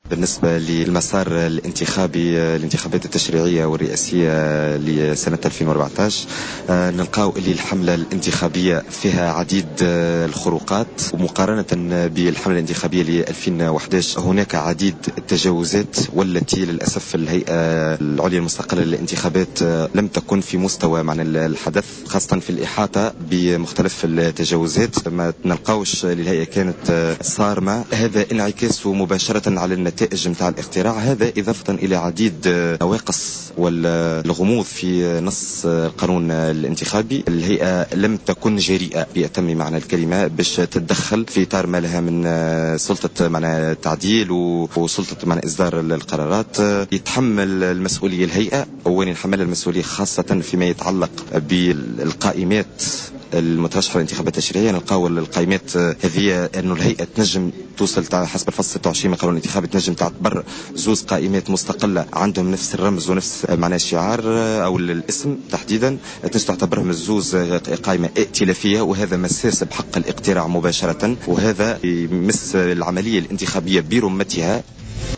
بالنسبة للمسار الانتخابي الانتخابات التشريعية والرئاسية لسنة 2014 نلقاو اللي الحملة الانتخابية فيها عديد الخروقات، ومقارنة بالحملة الانتخابية ل 2011 هناك عديد التجاوزات، والتي للأسف الهيئة العليا المستقلة للانتخابات لم تكن في مستوى معنى الحدث، خاصة في الإحاطة بمختلف التجاوزات. ما نلقاوش للهيئة كانت صارمة، هذا انعكاس مباشرة على النتائج متاع الاقتراع. هذا إضافة إلى عديد نواقص والغموض في نص القانون الانتخابي. الهيئة لم تكن جريئة بأتم معنى الكلمة باش تتدخل في إطار ما لها من سلطة معنى تعديل وسلطة معنى إصدار القرارات. يتحمل المسؤولية الهيئة، وين يتحمل المسؤولية خاصة فيما يتعلق بالقائمات المترشحة للانتخابات التشريعية. نلقاو القائمات هذه أنه الهيئة تنجم توصل حسب الفصل 26 من قانون الانتخابي، تنجم تعتبر زوز قائمات مستقلة عندهم نفس الرمز ونفس معنى الشعار أو الاسم تحديدا، تنجم تعتبرهم الزوز قائمة ائتلافية، وهذا مساس بحق الاقتراع مباشرة، وهذا يمس العملية الانتخابية برمتها.